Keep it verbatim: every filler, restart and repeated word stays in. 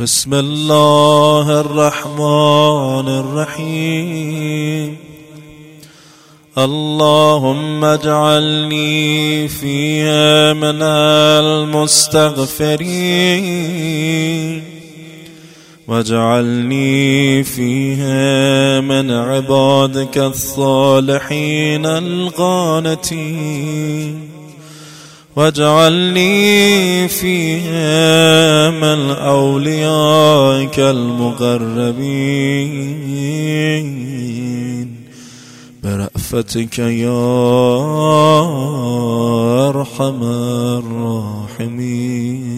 بسم الله الرحمن الرحيم. اللهم اجعلني فيها من المستغفرين، واجعلني فيها من عبادك الصالحين القانتين، واجعلني فيها من أوليائك المقربين برأفتك يا أرحم الراحمين.